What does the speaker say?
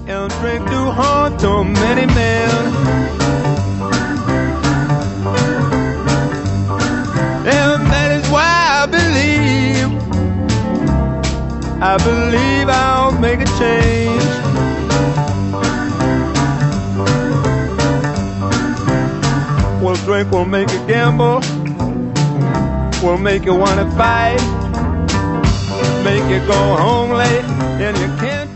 and drink do harm to many men. And that is why I believe I'll make a change. Well, drink will make you gamble, will make you wanna fight, make you go home late, and you can't